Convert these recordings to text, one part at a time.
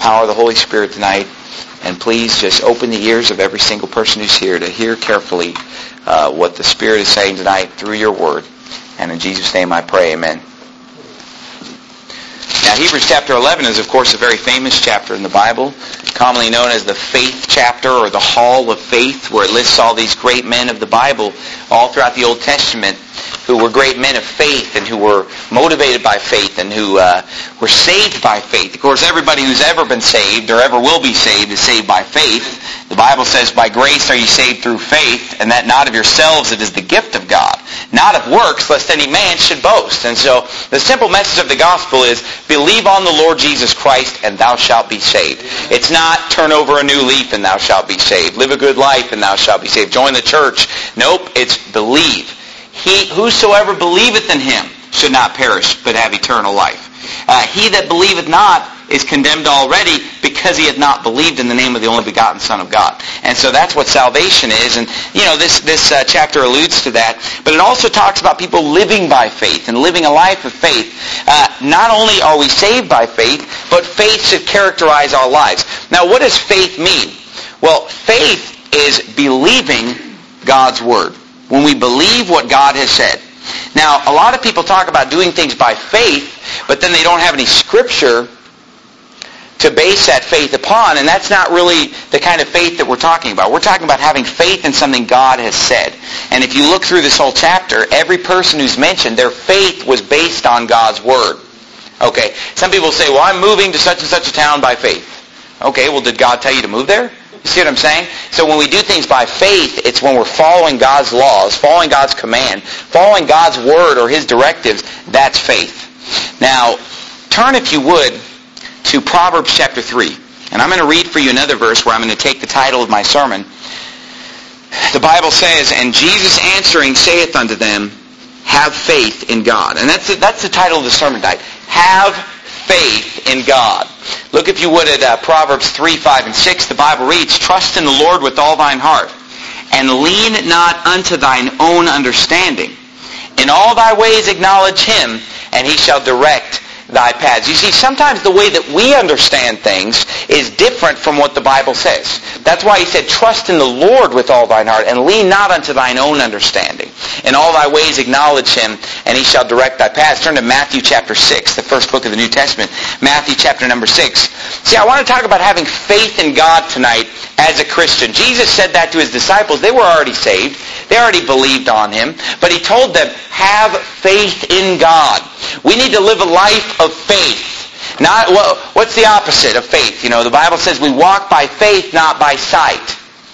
power of the Holy Spirit tonight. And please just open the ears of every single person who's here to hear carefully what the Spirit is saying tonight through your word. And in Jesus' name I pray, amen. Now, Hebrews chapter 11 is, of course, a very famous chapter in the Bible, commonly known as the faith chapter or the hall of faith, where it lists all these great men of the Bible all throughout the Old Testament who were great men of faith and who were motivated by faith and who were saved by faith. Of course, everybody who's ever been saved or ever will be saved is saved by faith. The Bible says, by grace are you saved through faith, and that not of yourselves, it is the gift of God, not of works, lest any man should boast. And so the simple message of the gospel is, believe on the Lord Jesus Christ, and thou shalt be saved. It's not turn over a new leaf and thou shalt be saved. Live a good life and thou shalt be saved. Join the church. Nope, it's believe. Whosoever believeth in him should not perish, but have eternal life. He that believeth not is condemned already, because he hath not believed in the name of the only begotten Son of God. And so that's what salvation is. And, this chapter alludes to that. But it also talks about people living by faith and living a life of faith. Not only are we saved by faith, but faith should characterize our lives. Now, what does faith mean? Well, faith is believing God's Word. When we believe what God has said. Now, a lot of people talk about doing things by faith, but then they don't have any Scripture to base that faith upon, and that's not really the kind of faith that we're talking about. We're talking about having faith in something God has said. And if you look through this whole chapter, every person who's mentioned, their faith was based on God's Word. Okay, some people say, well, I'm moving to such and such a town by faith. Okay, well, did God tell you to move there? You see what I'm saying? So when we do things by faith, it's when we're following God's laws, following God's command, following God's Word or His directives. That's faith. Now, turn, if you would, to Proverbs chapter 3. And I'm going to read for you another verse where I'm going to take the title of my sermon. The Bible says, and Jesus answering saith unto them, have faith in God. And that's the title of the sermon tonight. Have faith in God. Look, if you would, at Proverbs 3, 5, and 6. The Bible reads, trust in the Lord with all thine heart, and lean not unto thine own understanding. In all thy ways acknowledge Him, and He shall direct thy paths. You see, sometimes the way that we understand things is different from what the Bible says. That's why He said, trust in the Lord with all thine heart, and lean not unto thine own understanding. In all thy ways acknowledge Him, and He shall direct thy paths. Turn to Matthew chapter 6, the first book of the New Testament. Matthew chapter number 6. See, I want to talk about having faith in God tonight as a Christian. Jesus said that to His disciples. They were already saved. They already believed on Him. But He told them, have faith in God. We need to live a life of faith. Not, what's the opposite of faith? The Bible says we walk by faith, not by sight.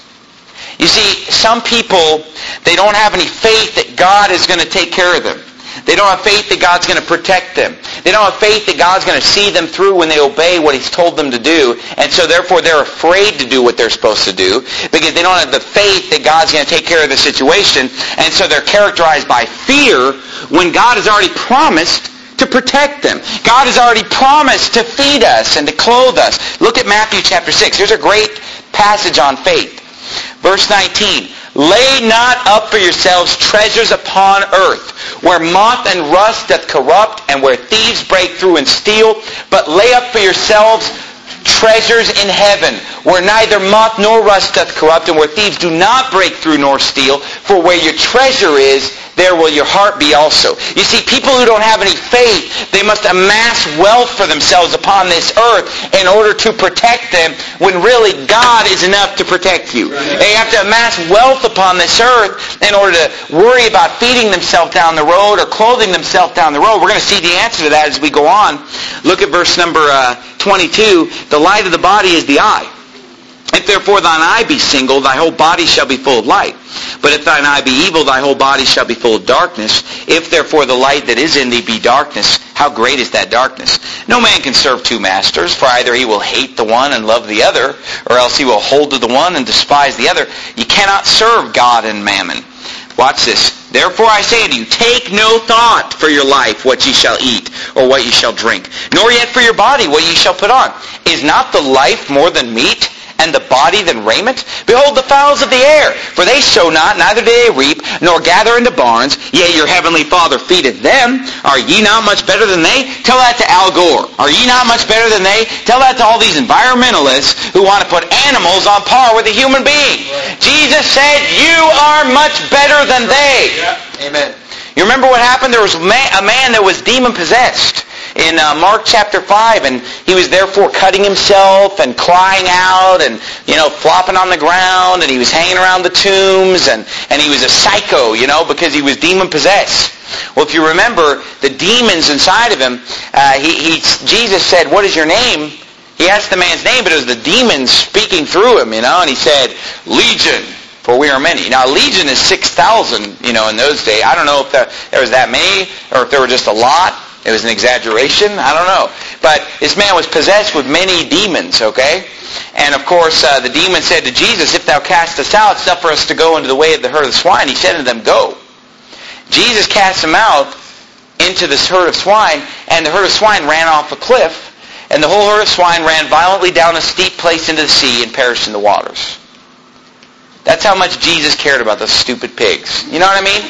You see, some people, they don't have any faith that God is going to take care of them. They don't have faith that God's going to protect them. They don't have faith that God's going to see them through when they obey what He's told them to do. And so therefore they're afraid to do what they're supposed to do because they don't have the faith that God's going to take care of the situation. And so they're characterized by fear when God has already promised to protect them. God has already promised to feed us and to clothe us. Look at Matthew chapter 6. Here's a great passage on faith. Verse 19. Lay not up for yourselves treasures upon earth, where moth and rust doth corrupt, and where thieves break through and steal, but lay up for yourselves treasures in heaven, where neither moth nor rust doth corrupt, and where thieves do not break through nor steal. For where your treasure is, there will your heart be also. You see, people who don't have any faith, they must amass wealth for themselves upon this earth in order to protect them, when really God is enough to protect you. They have to amass wealth upon this earth in order to worry about feeding themselves down the road or clothing themselves down the road. We're going to see the answer to that as we go on. Look at verse number 22. The light of the body is the eye. If therefore thine eye be single, thy whole body shall be full of light. But if thine eye be evil, thy whole body shall be full of darkness. If therefore the light that is in thee be darkness, how great is that darkness? No man can serve two masters, for either he will hate the one and love the other, or else he will hold to the one and despise the other. You cannot serve God and mammon. Watch this. Therefore I say unto you, take no thought for your life, what ye shall eat, or what ye shall drink, nor yet for your body, what ye shall put on. Is not the life more than meat, and the body than raiment? Behold the fowls of the air, for they sow not, neither do they reap, nor gather into barns, yea, your heavenly Father feedeth them. Are ye not much better than they? Tell that to Al Gore. Are ye not much better than they? Tell that to all these environmentalists who want to put animals on par with a human being. Right. Jesus said, you are much better than they. Yeah. Amen. You remember what happened? There was a man that was demon-possessed in Mark chapter 5, and he was therefore cutting himself and crying out and, flopping on the ground, and he was hanging around the tombs, and he was a psycho, because he was demon-possessed. Well, if you remember, the demons inside of him, Jesus said, what is your name? He asked the man's name, but it was the demons speaking through him, and he said, Legion, for we are many. Now, legion is 6,000, in those days. I don't know if there was that many, or if there were just a lot. It was an exaggeration. I don't know. But this man was possessed with many demons, okay? And, of course, the demon said to Jesus, if thou cast us out, it's not for us to go into the way of the herd of swine. He said to them, go. Jesus cast them out into this herd of swine, and the herd of swine ran off a cliff, and the whole herd of swine ran violently down a steep place into the sea and perished in the waters. That's how much Jesus cared about those stupid pigs. You know what I mean?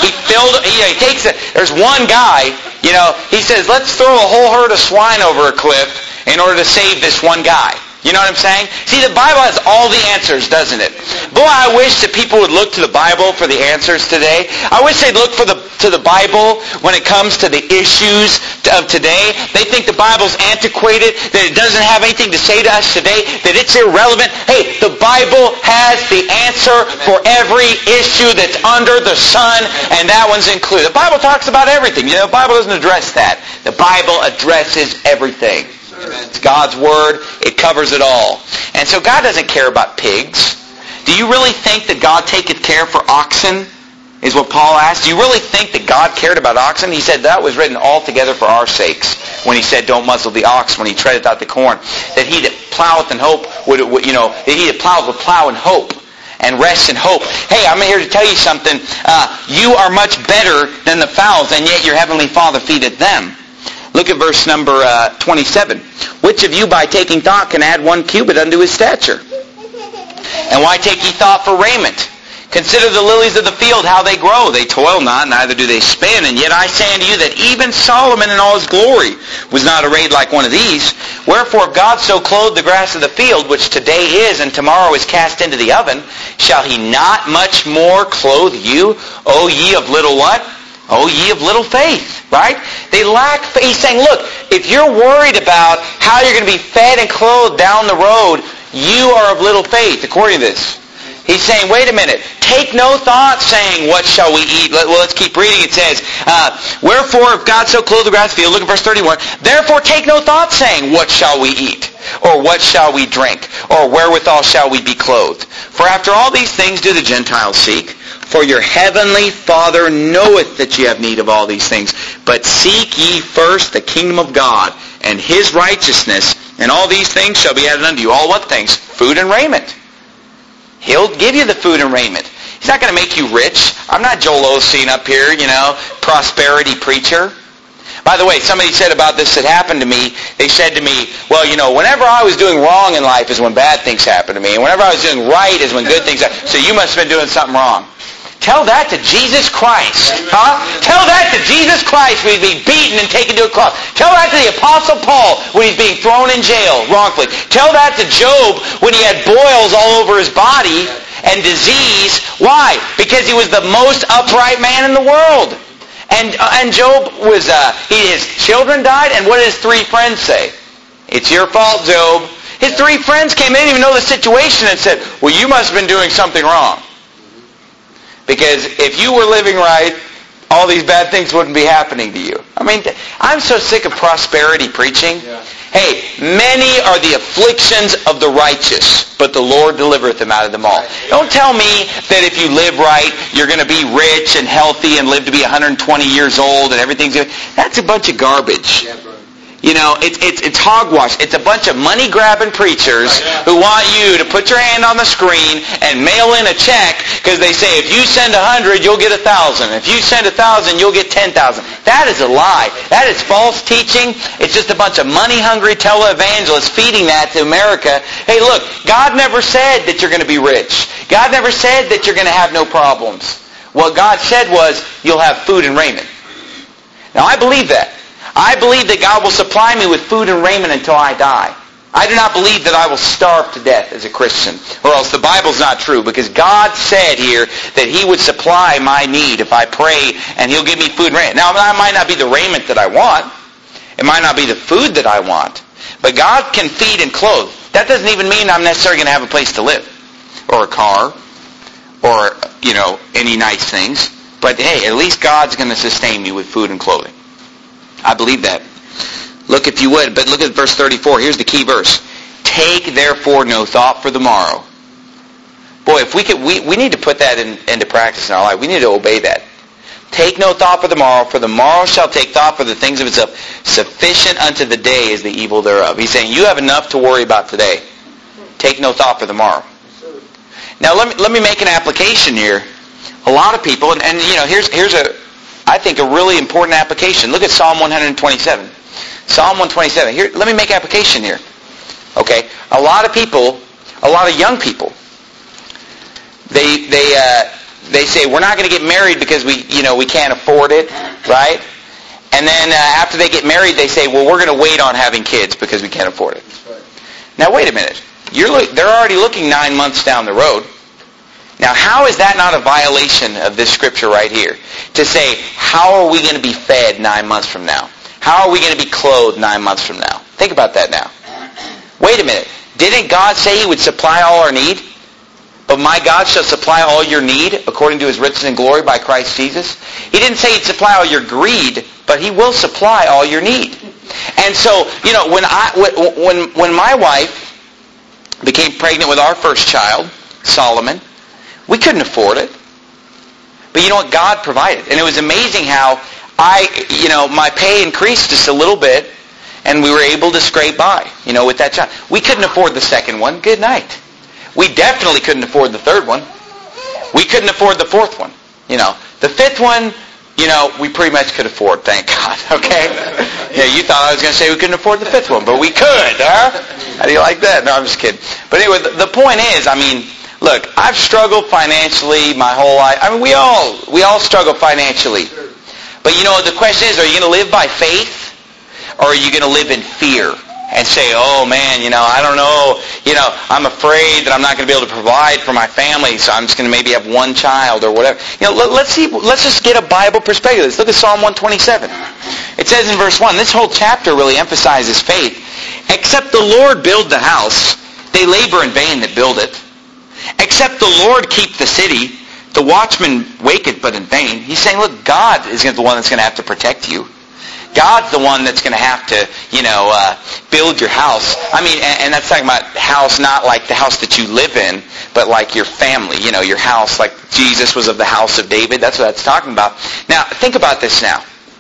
He takes it. There's one guy, he says, let's throw a whole herd of swine over a cliff in order to save this one guy. You know what I'm saying? See, the Bible has all the answers, doesn't it? Boy, I wish that people would look to the Bible for the answers today. I wish they'd look to the Bible when it comes to the issues of today. They think the Bible's antiquated, that it doesn't have anything to say to us today, that it's irrelevant. Hey, the Bible has the answer for every issue that's under the sun, and that one's included. The Bible talks about everything. The Bible doesn't address that. The Bible addresses everything. It's God's Word. It covers it all. And so God doesn't care about pigs. Do you really think that God taketh care for oxen? Is what Paul asked. Do you really think that God cared about oxen? He said that was written altogether for our sakes. When he said, don't muzzle the ox when he treadeth out the corn. That he that ploweth in hope that he that ploweth would plow in hope and rest in hope. Hey, I'm here to tell you something. You are much better than the fowls, and yet your heavenly Father feedeth them. Look at verse number 27. Which of you by taking thought can add 1 cubit unto his stature? And why take ye thought for raiment? Consider the lilies of the field, how they grow. They toil not, neither do they spin. And yet I say unto you that even Solomon in all his glory was not arrayed like one of these. Wherefore if God so clothed the grass of the field, which today is and tomorrow is cast into the oven, shall he not much more clothe you, O ye of little what? O ye of little faith, right? They lack faith. He's saying, look, if you're worried about how you're going to be fed and clothed down the road, you are of little faith, according to this. He's saying, wait a minute. Take no thought saying, what shall we eat? Well, let's keep reading. It says, wherefore, if God so clothe the grass of the field, look at verse 31, therefore take no thought saying, what shall we eat? Or what shall we drink? Or wherewithal shall we be clothed? For after all these things do the Gentiles seek. For your heavenly Father knoweth that ye have need of all these things. But seek ye first the kingdom of God and his righteousness, and all these things shall be added unto you. All what things? Food and raiment. He'll give you the food and raiment. He's not going to make you rich. I'm not Joel Osteen up here, prosperity preacher. By the way, somebody said about this that happened to me, they said to me, well, whenever I was doing wrong in life is when bad things happen to me, and whenever I was doing right is when good things happen. So you must have been doing something wrong. Tell that to Jesus Christ. Huh? Tell that to Jesus Christ when he's being beaten and taken to a cross. Tell that to the Apostle Paul when he's being thrown in jail wrongfully. Tell that to Job when he had boils all over his body and disease. Why? Because he was the most upright man in the world. And Job was, his children died, and what did his 3 friends say? It's your fault, Job. His 3 friends came in, didn't even know the situation, and said, well, you must have been doing something wrong. Because if you were living right, all these bad things wouldn't be happening to you. I mean, I'm so sick of prosperity preaching. Yeah. Hey, many are the afflictions of the righteous, but the Lord delivereth them out of them all. Don't tell me that if you live right, you're going to be rich and healthy and live to be 120 years old and everything's good. That's a bunch of garbage. It's hogwash. It's a bunch of money-grabbing preachers who want you to put your hand on the screen and mail in a check because they say if you send 100, you'll get 1,000. If you send 1,000, you'll get 10,000. That is a lie. That is false teaching. It's just a bunch of money-hungry televangelists feeding that to America. Hey, look, God never said that you're going to be rich. God never said that you're going to have no problems. What God said was you'll have food and raiment. Now, I believe that. I believe that God will supply me with food and raiment until I die. I do not believe that I will starve to death as a Christian, or else the Bible's not true, because God said here that He would supply my need if I pray, and He'll give me food and raiment. Now, that might not be the raiment that I want. It might not be the food that I want. But God can feed and clothe. That doesn't even mean I'm necessarily going to have a place to live, or a car, or, any nice things. But hey, at least God's going to sustain me with food and clothing. I believe that. Look if you would, but look at verse 34. Here's the key verse. Take therefore no thought for the morrow. Boy, if we need to put that into practice in our life. We need to obey that. Take no thought for the morrow shall take thought for the things of itself. Sufficient unto the day is the evil thereof. He's saying you have enough to worry about today. Take no thought for the morrow. Now let me make an application here. A lot of people, and here's I think a really important application. Look at Psalm 127. Psalm 127. Here, let me make application here. Okay, a lot of young people, they say we're not going to get married because we can't afford it, right? And then after they get married, they say, well, we're going to wait on having kids because we can't afford it. Right. Now wait a minute. They're already looking 9 months down the road. Now, how is that not a violation of this scripture right here? To say, how are we going to be fed 9 months from now? How are we going to be clothed 9 months from now? Think about that now. Wait a minute. Didn't God say He would supply all our need? But my God shall supply all your need according to His riches and glory by Christ Jesus. He didn't say He'd supply all your greed, but He will supply all your need. And so, when my wife became pregnant with our first child, Solomon, we couldn't afford it. But you know what? God provided. And it was amazing how my pay increased just a little bit, and we were able to scrape by, with that child. We couldn't afford the second one. Good night. We definitely couldn't afford the third one. We couldn't afford the fourth one. The fifth one, we pretty much could afford, thank God. Okay? Yeah, you thought I was going to say we couldn't afford the fifth one, but we could, huh? How do you like that? No, I'm just kidding. But anyway, the point is, look, I've struggled financially my whole life. We all struggle financially. But the question is, are you going to live by faith, or are you going to live in fear and say, oh man, I don't know, I'm afraid that I'm not going to be able to provide for my family, so I'm just going to maybe have one child or whatever. Let's just get a Bible perspective. Let's look at Psalm 127. It says in verse 1, this whole chapter really emphasizes faith. Except the Lord build the house, they labor in vain that build it. Except the Lord keep the city, the watchman waketh but in vain. He's saying, look, God is the one that's going to have to protect you. God's the one that's going to have to, build your house. And that's talking about house, not like the house that you live in, but like your family, your house, like Jesus was of the house of David. That's what that's talking about. Now, think about this now.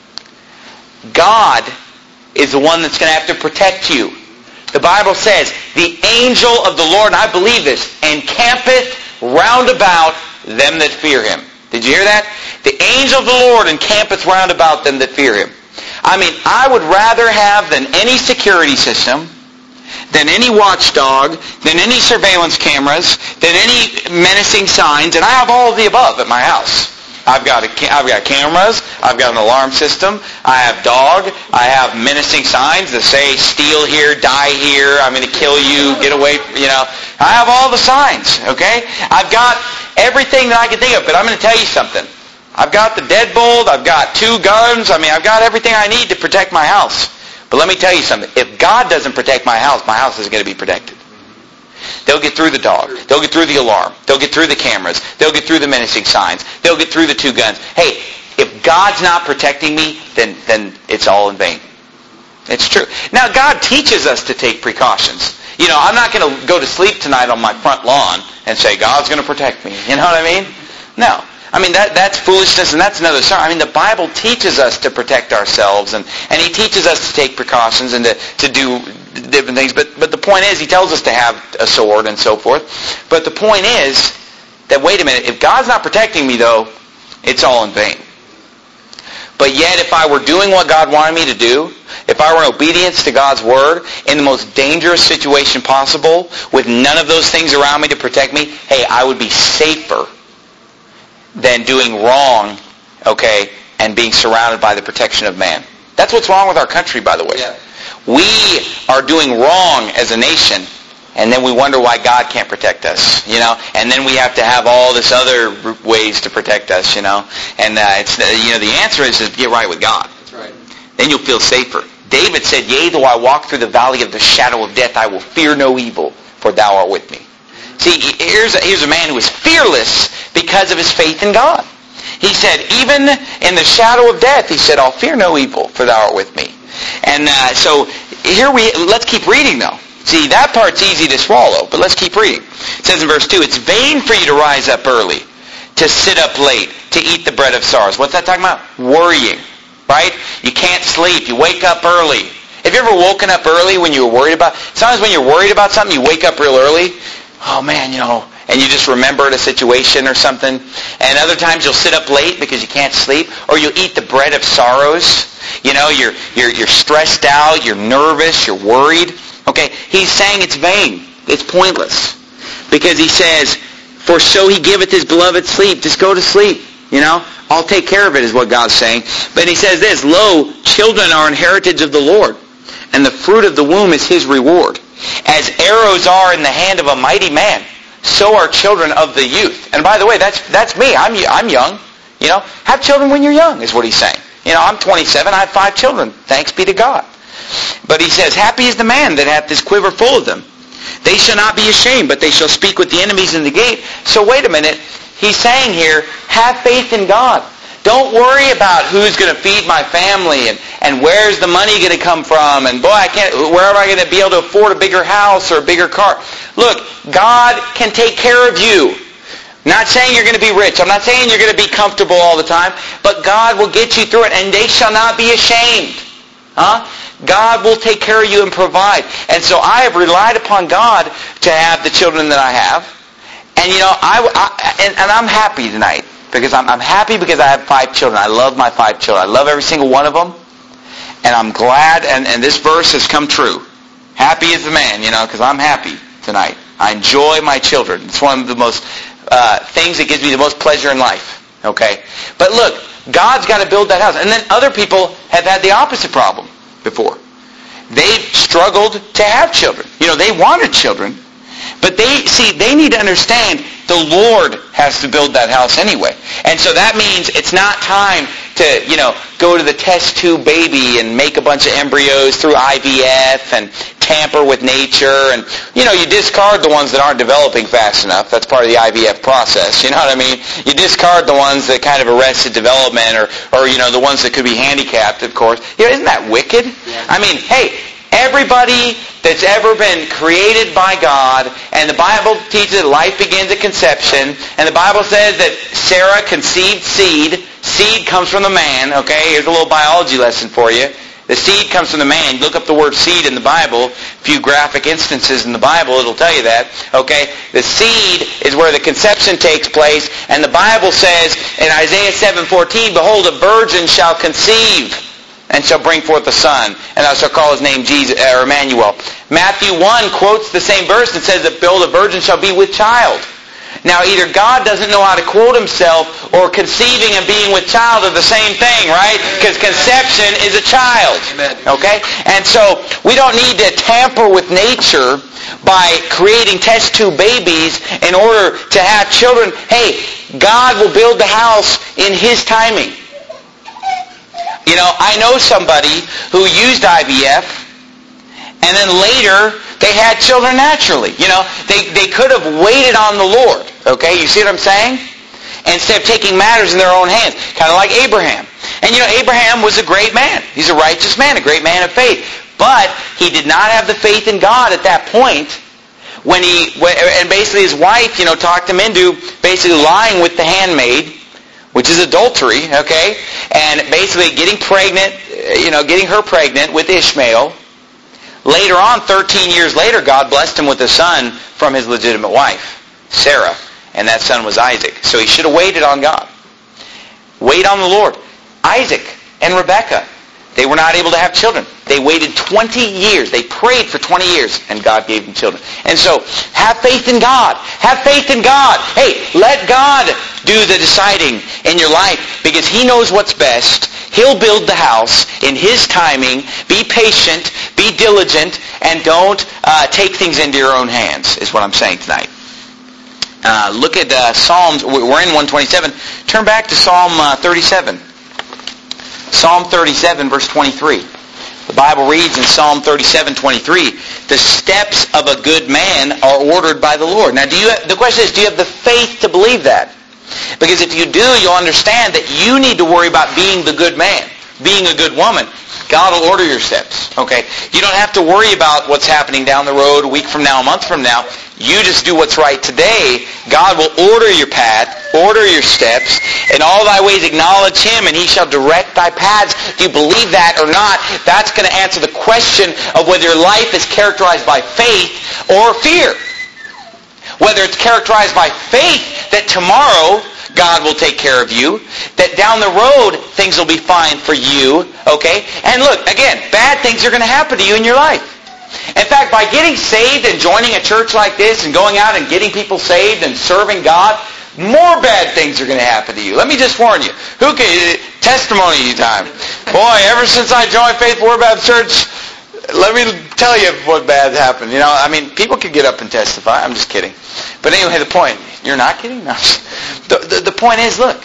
God is the one that's going to have to protect you. The Bible says, the angel of the Lord, and I believe this, encampeth round about them that fear Him. Did you hear that? The angel of the Lord encampeth round about them that fear Him. I would rather have than any security system, than any watchdog, than any surveillance cameras, than any menacing signs, and I have all of the above at my house. I've got cameras, I've got an alarm system, I have dog, I have menacing signs that say, steal here, die here, I'm going to kill you, get away, I have all the signs, okay? I've got everything that I can think of, but I'm going to tell you something. I've got the deadbolt, I've got 2 guns, I've got everything I need to protect my house. But let me tell you something. If God doesn't protect my house isn't going to be protected. They'll get through the dog. They'll get through the alarm. They'll get through the cameras. They'll get through the menacing signs. They'll get through the 2 guns. Hey, if God's not protecting me, then it's all in vain. It's true. Now, God teaches us to take precautions. I'm not going to go to sleep tonight on my front lawn and say, God's going to protect me. You know what I mean? No. I mean, that's foolishness, and that's another sermon. I mean, the Bible teaches us to protect ourselves, and He teaches us to take precautions and to do different things. But the point is, He tells us to have a sword and so forth. But the point is that, wait a minute, if God's not protecting me, though, it's all in vain. But yet, if I were doing what God wanted me to do, if I were in obedience to God's Word in the most dangerous situation possible, with none of those things around me to protect me, hey, I would be safer than doing wrong, okay, and being surrounded by the protection of man. That's what's wrong with our country, by the way. Yeah. We are doing wrong as a nation, and then we wonder why God can't protect us, and then we have to have all this other ways to protect us, and it's the answer is to get right with God. That's right. Then you'll feel safer. David said, "Yea, though I walk through the valley of the shadow of death, I will fear no evil, for thou art with me." See, here's a man who is fearless because of his faith in God. He said, even in the shadow of death, he said, "I'll fear no evil, for thou art with me." And so let's keep reading though. See, that part's easy to swallow, but let's keep reading. It says in verse 2, "It's vain for you to rise up early, to sit up late, to eat the bread of sorrows." What's that talking about? Worrying, right? You can't sleep. You wake up early. Have you ever woken up early when you were worried about... Sometimes when you're worried about something, you wake up real early. Oh man, and you just remembered a situation or something. And other times you'll sit up late because you can't sleep, or you'll eat the bread of sorrows. You're stressed out, you're nervous, you're worried. Okay, he's saying it's vain. It's pointless. Because he says, "For so he giveth his beloved sleep." Just go to sleep, I'll take care of it, is what God's saying. But he says this, "Lo, children are an heritage of the Lord, and the fruit of the womb is his reward. As arrows are in the hand of a mighty man, so are children of the youth." And by the way, that's me. I'm young. Have children when you're young, is what he's saying. I'm 27. I have 5 children. Thanks be to God. But he says, "Happy is the man that hath his quiver full of them. They shall not be ashamed, but they shall speak with the enemies in the gate." So wait a minute. He's saying here, have faith in God. Don't worry about who's going to feed my family and where's the money going to come from, and where am I going to be able to afford a bigger house or a bigger car? Look, God can take care of you. I'm not saying you're going to be rich. I'm not saying you're going to be comfortable all the time, but God will get you through it, and they shall not be ashamed. God will take care of you and provide. And so I have relied upon God to have the children that I have. And I'm happy tonight. Because I'm happy because I have 5 children. I love my 5 children. I love every single one of them. And I'm glad, and this verse has come true. Happy is the man, because I'm happy tonight. I enjoy my children. It's one of the most things that gives me the most pleasure in life. Okay? But look, God's got to build that house. And then other people have had the opposite problem before. They've struggled to have children. They wanted children. But they need to understand the Lord has to build that house anyway. And so that means it's not time to, go to the test tube baby and make a bunch of embryos through IVF and tamper with nature. And, you discard the ones that aren't developing fast enough. That's part of the IVF process. You know what I mean? You discard the ones that kind of arrested development or the ones that could be handicapped, of course. Isn't that wicked? Yeah. I mean, hey, everybody that's ever been created by God, and the Bible teaches that life begins at conception, and the Bible says that Sarah conceived seed. Seed comes from the man, okay? Here's a little biology lesson for you. The seed comes from the man. Look up the word seed in the Bible. A few graphic instances in the Bible, it'll tell you that, okay? The seed is where the conception takes place, and the Bible says in Isaiah 7:14, "Behold, a virgin shall conceive and shall bring forth a son, and thou shalt call his name Jesus, or Emmanuel." Matthew 1 quotes the same verse and says that, "Behold, a virgin shall be with child." Now, either God doesn't know how to quote himself, or conceiving and being with child are the same thing, right? Because conception is a child. Okay? And so, we don't need to tamper with nature by creating test tube babies in order to have children. Hey, God will build the house in his timing. I know somebody who used IVF, and then later they had children naturally. They could have waited on the Lord. Okay, you see what I'm saying? Instead of taking matters in their own hands. Kind of like Abraham. And Abraham was a great man. He's a righteous man, a great man of faith. But he did not have the faith in God at that point. And basically his wife, talked him into basically lying with the handmaid. which is adultery, okay? And basically getting her pregnant with Ishmael. Later on, 13 years later, God blessed him with a son from his legitimate wife, Sarah. And that son was Isaac. So he should have waited on God. Wait on the Lord. Isaac and Rebekah, they were not able to have children. They waited 20 years. They prayed for 20 years, and God gave them children. And so, have faith in God. Have faith in God. Hey, let God do the deciding in your life, because He knows what's best. He'll build the house in His timing. Be patient. Be diligent. And don't take things into your own hands, is what I'm saying tonight. Look at Psalms. We're in 127. Turn back to Psalm 37. Psalm 37, verse 23. The Bible reads in Psalm 37:23, the steps of a good man are ordered by the Lord. Now, the question is, do you have the faith to believe that? Because if you do, you'll understand that you need to worry about being the good man, being a good woman. God will order your steps, okay? You don't have to worry about what's happening down the road a week from now, a month from now. You just do what's right today. God will order your path, order your steps. In all thy ways acknowledge Him, and He shall direct thy paths. Do you believe that or not? That's going to answer the question of whether your life is characterized by faith or fear. Whether it's characterized by faith that tomorrow God will take care of you, that down the road things will be fine for you, okay? And look, again, bad things are going to happen to you in your life. In fact, by getting saved and joining a church like this and going out and getting people saved and serving God, more bad things are going to happen to you. Let me just warn you. Testimony time. Boy, ever since I joined Faithful Word Baptist Church, let me tell you what bad happened. People could get up and testify. I'm just kidding. But anyway, the point. You're not kidding? No. The point is, look.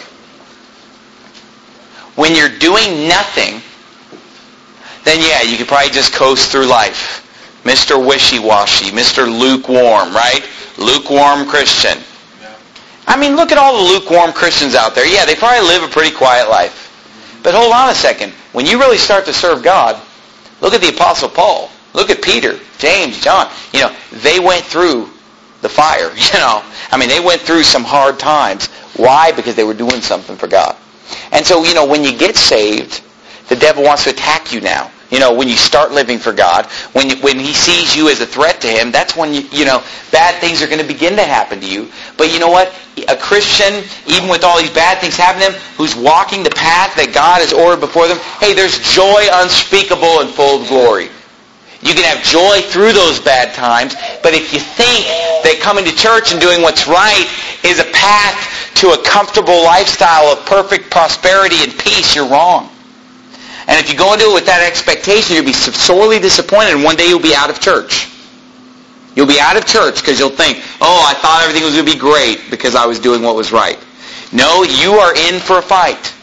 When you're doing nothing, then yeah, you could probably just coast through life. Mr. Wishy-washy, Mr. Lukewarm, right? Lukewarm Christian. I mean, look at all the lukewarm Christians out there. Yeah, they probably live a pretty quiet life. But hold on a second. When you really start to serve God, look at the Apostle Paul. Look at Peter, James, John. They went through the fire, they went through some hard times. Why? Because they were doing something for God. And so, when you get saved, the devil wants to attack you now. When you start living for God, when he sees you as a threat to him, that's when, bad things are going to begin to happen to you. But you know what? A Christian, even with all these bad things happening to them, who's walking the path that God has ordered before them, hey, there's joy unspeakable and full of glory. You can have joy through those bad times, but if you think that coming to church and doing what's right is a path to a comfortable lifestyle of perfect prosperity and peace, you're wrong. And if you go into it with that expectation, you'll be sorely disappointed, and one day you'll be out of church. You'll be out of church because you'll think, I thought everything was going to be great because I was doing what was right. No, you are in for a fight.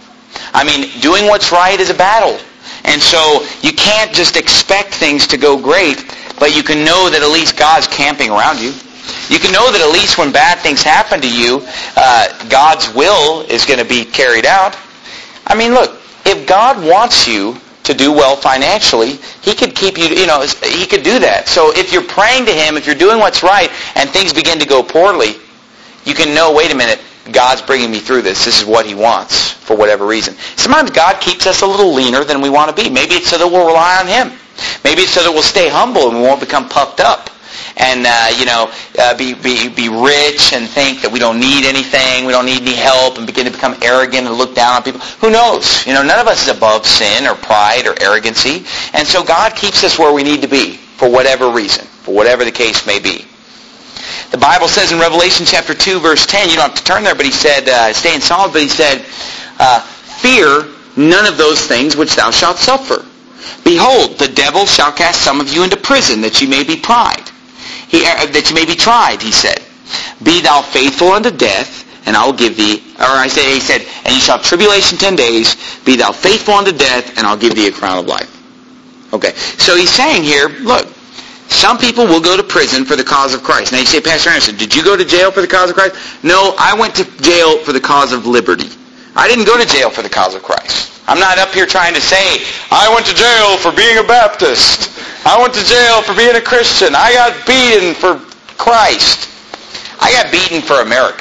Doing what's right is a battle. And so you can't just expect things to go great, but you can know that at least God's camping around you. You can know that at least when bad things happen to you, God's will is going to be carried out. Look, if God wants you to do well financially, He could keep you, He could do that. So if you're praying to Him, if you're doing what's right, and things begin to go poorly, you can know, wait a minute, God's bringing me through this. This is what He wants for whatever reason. Sometimes God keeps us a little leaner than we want to be. Maybe it's so that we'll rely on Him. Maybe it's so that we'll stay humble and we won't become puffed up and be rich and think that we don't need anything, we don't need any help, and begin to become arrogant and look down on people. Who knows? None of us is above sin or pride or arrogancy. And so God keeps us where we need to be for whatever reason, for whatever the case may be. The Bible says in Revelation chapter 2, verse 10, you don't have to turn there, but He said, stay in Psalms, but He said, fear none of those things which thou shalt suffer. Behold, the devil shall cast some of you into prison, that ye may be tried. He said. Be thou faithful unto death, and I will give thee, he said, and ye shall have tribulation 10 days, be thou faithful unto death, and I'll give thee a crown of life. Okay, so He's saying here, look, some people will go to prison for the cause of Christ. Now you say, Pastor Anderson, did you go to jail for the cause of Christ? No, I went to jail for the cause of liberty. I didn't go to jail for the cause of Christ. I'm not up here trying to say, I went to jail for being a Baptist. I went to jail for being a Christian. I got beaten for Christ. I got beaten for America.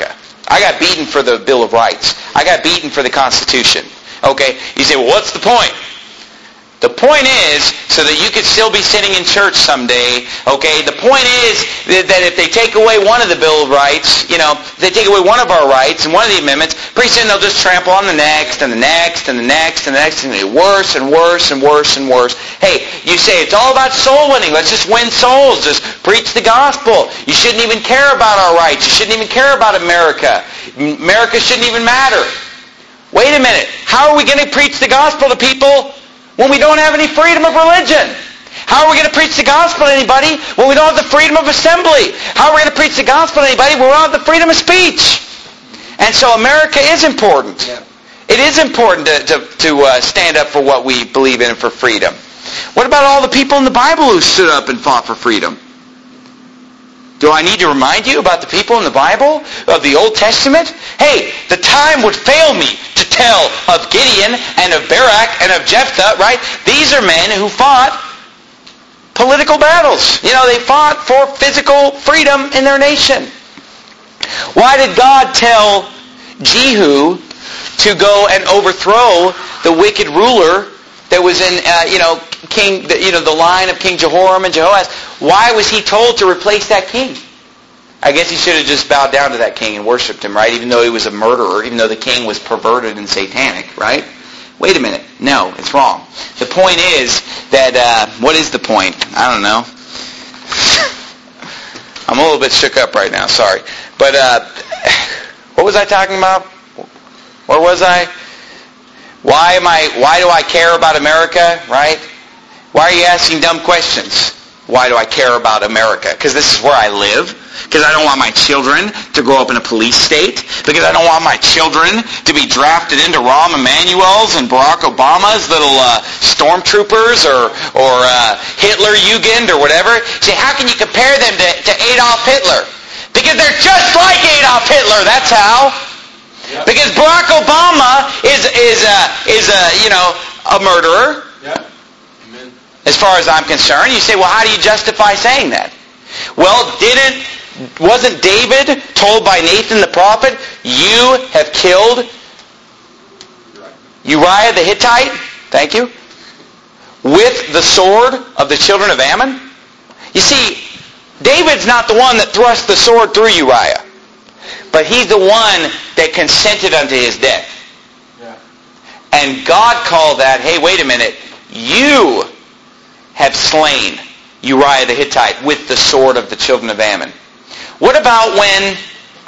I got beaten for the Bill of Rights. I got beaten for the Constitution. Okay? You say, well, what's the point? The point is, so that you could still be sitting in church someday, okay? The point is that if they take away one of the Bill of Rights, if they take away one of our rights and one of the amendments, pretty soon they'll just trample on the next and the next and the next and the next, and it'll get worse and worse and worse and worse. Hey, you say it's all about soul winning. Let's just win souls. Just preach the gospel. You shouldn't even care about our rights. You shouldn't even care about America. America shouldn't even matter. Wait a minute. How are we going to preach the gospel to people when we don't have any freedom of religion? How are we going to preach the gospel to anybody when we don't have the freedom of assembly? How are we going to preach the gospel to anybody when we don't have the freedom of speech? And so America is important. Yeah. It is important to stand up for what we believe in and for freedom. What about all the people in the Bible who stood up and fought for freedom? Do I need to remind you about the people in the Bible, of the Old Testament? Hey, the time would fail me to tell of Gideon and of Barak and of Jephthah, right? These are men who fought political battles. They fought for physical freedom in their nation. Why did God tell Jehu to go and overthrow the wicked ruler that was in, the line of King Jehoram and Jehoash? Why was he told to replace that king? I guess he should have just bowed down to that king and worshipped him, right? Even though he was a murderer, even though the king was perverted and satanic, right? Wait a minute. No, it's wrong. The point is that, what is the point? I don't know. I'm a little bit shook up right now, sorry. But, what was I talking about? Where was I? Why do I care about America, right? Why are you asking dumb questions? Why do I care about America? Because this is where I live. Because I don't want my children to grow up in a police state. Because I don't want my children to be drafted into Rahm Emanuel's and Barack Obama's little stormtroopers or Hitler Jugend or whatever. Say, how can you compare them to Adolf Hitler? Because they're just like Adolf Hitler. That's how. Yep. Because Barack Obama is a murderer. Yep. Amen. As far as I'm concerned. You say, well, how do you justify saying that? Well, wasn't David told by Nathan the prophet, you have killed Uriah the Hittite? Thank you. With the sword of the children of Ammon? You see, David's not the one that thrust the sword through Uriah. But he's the one that consented unto his death. Yeah. And God called that, hey, wait a minute, you have slain Uriah the Hittite with the sword of the children of Ammon. What about when,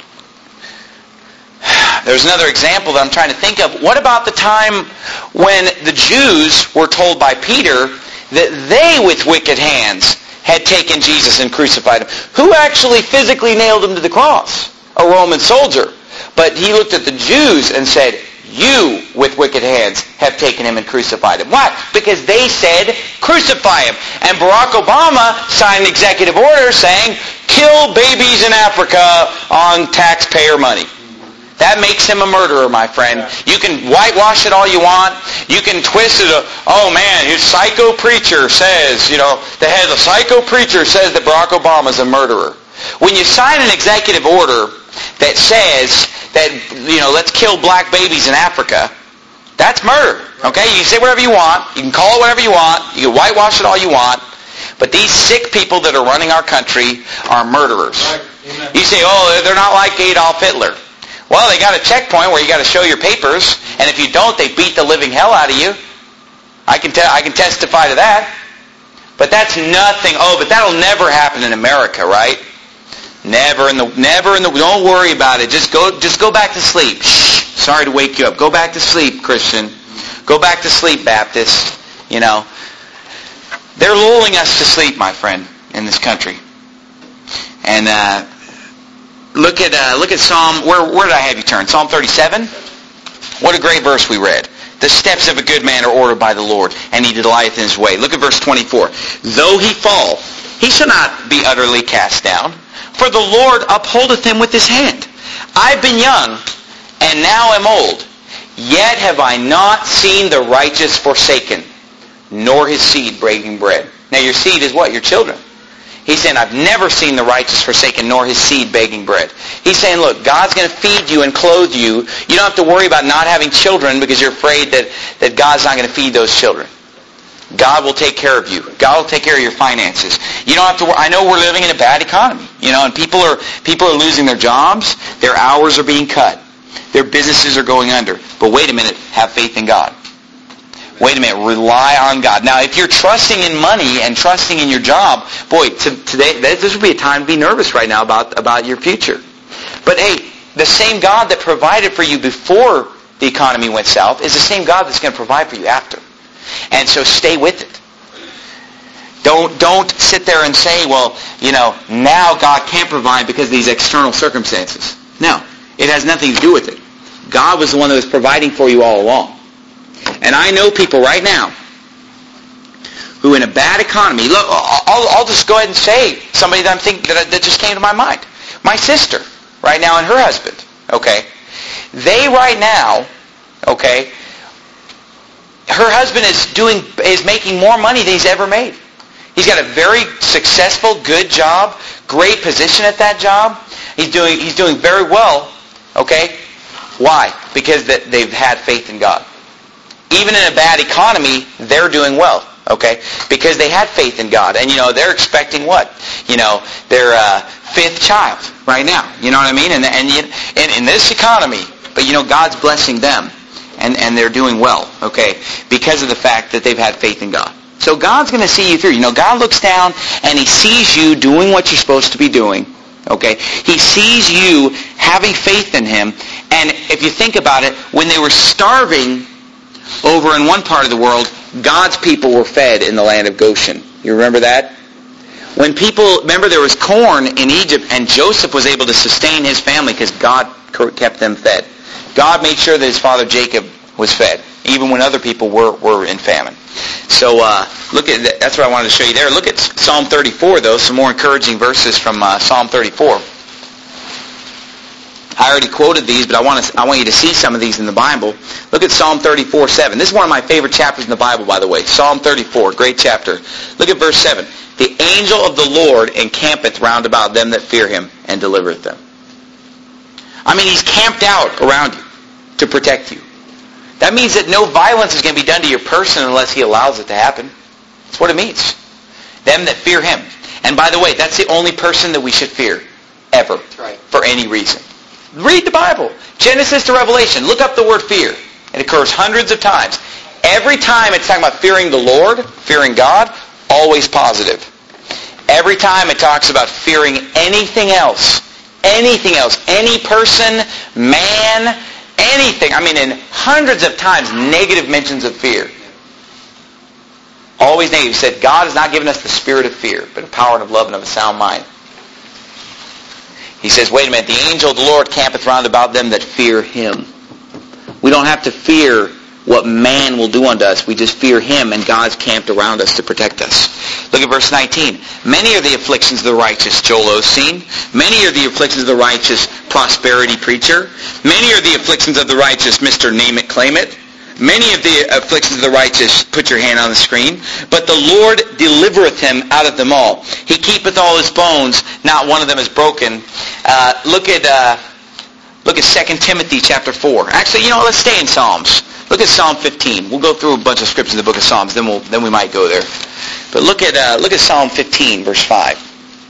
there's another example that I'm trying to think of, what about the time when the Jews were told by Peter that they with wicked hands had taken Jesus and crucified him? Who actually physically nailed him to the cross? A Roman soldier. But he looked at the Jews and said, you with wicked hands have taken him and crucified him. Why? Because they said, crucify him. And Barack Obama signed an executive order saying, kill babies in Africa on taxpayer money. That makes him a murderer, my friend. You can whitewash it all you want. You can twist it. Oh man, his psycho preacher says, the head of the psycho preacher says that Barack Obama's a murderer. When you sign an executive order that says that, let's kill black babies in Africa, that's murder. Okay? You can say whatever you want. You can call it whatever you want. You can whitewash it all you want. But these sick people that are running our country are murderers. Right. You say, oh, they're not like Adolf Hitler. Well, they got a checkpoint where you got to show your papers, and if you don't, they beat the living hell out of you. I can testify to that. But that's nothing. Oh, but that'll never happen in America, right? Never in the. Don't worry about it. Just go back to sleep. Shh. Sorry to wake you up. Go back to sleep, Christian. Go back to sleep, Baptist. They're lulling us to sleep, my friend, in this country. And look at Psalm. Where did I have you turn? Psalm 37. What a great verse we read. The steps of a good man are ordered by the Lord, and he delighteth in his way. Look at verse 24. Though he fall, he shall not be utterly cast down. For the Lord upholdeth him with his hand. I've been young, and now am old. Yet have I not seen the righteous forsaken, nor his seed breaking bread. Now your seed is what? Your children. He's saying, I've never seen the righteous forsaken, nor his seed begging bread. He's saying, look, God's going to feed you and clothe you. You don't have to worry about not having children because you're afraid that God's not going to feed those children. God will take care of you. God will take care of your finances. You don't have to. I know we're living in a bad economy, and people are losing their jobs. Their hours are being cut. Their businesses are going under. But wait a minute, have faith in God. Wait a minute, rely on God. Now, if you're trusting in money and trusting in your job, boy, today this would be a time to be nervous right now about your future. But hey, the same God that provided for you before the economy went south is the same God that's going to provide for you after. And so stay with it. Don't sit there and say, well, now God can't provide because of these external circumstances. No, it has nothing to do with it. God was the one that was providing for you all along. And I know people right now who in a bad economy, look, I'll just go ahead and say somebody that I'm thinking that just came to my mind. My sister right now and her husband, okay? They right now, okay, her husband is making more money than he's ever made. He's got a very successful, good job, great position at that job. He's doing very well, okay? Why? Because they've had faith in God. Even in a bad economy, they're doing well, okay? Because they had faith in God. And, they're expecting what? Their fifth child right now. You know what I mean? And in this economy, but, God's blessing them. And they're doing well, okay? Because of the fact that they've had faith in God. So God's going to see you through. God looks down and He sees you doing what you're supposed to be doing, okay? He sees you having faith in Him. And if you think about it, when they were starving over in one part of the world, God's people were fed in the land of Goshen. You remember that? Remember there was corn in Egypt and Joseph was able to sustain his family because God kept them fed. God made sure that his father Jacob was fed, even when other people were in famine. So look at that's what I wanted to show you there. Look at Psalm 34, though, some more encouraging verses from Psalm 34. I already quoted these, but I want you to see some of these in the Bible. Look at Psalm 34:7. This is one of my favorite chapters in the Bible, by the way. Psalm 34, great chapter. Look at verse 7. The angel of the Lord encampeth round about them that fear Him and delivereth them. I mean, He's camped out around you to protect you. That means that no violence is going to be done to your person unless He allows it to happen. That's what it means. Them that fear Him. And by the way, that's the only person that we should fear, ever, for any reason. Read the Bible. Genesis to Revelation. Look up the word fear. It occurs hundreds of times. Every time it's talking about fearing the Lord, fearing God, always positive. Every time it talks about fearing anything else, any person, man, anything. I mean, in hundreds of times, negative mentions of fear. Always negative. He said, God has not given us the spirit of fear, but of power and of love and of a sound mind. He says, wait a minute, the angel of the Lord campeth round about them that fear Him. We don't have to fear what man will do unto us. We just fear Him, and God's camped around us to protect us. Look at verse 19. Many are the afflictions of the righteous, Joel Osteen. Many are the afflictions of the righteous, prosperity preacher. Many are the afflictions of the righteous, Mr. Name It, Claim It. Many of the afflictions of the righteous, put your hand on the screen. But the Lord delivereth him out of them all. He keepeth all his bones, not one of them is broken. Look at 2 Timothy chapter 4. Actually, let's stay in Psalms. Look at Psalm 15. We'll go through a bunch of scriptures in the book of Psalms, then we might go there. But look at Psalm 15, verse 5.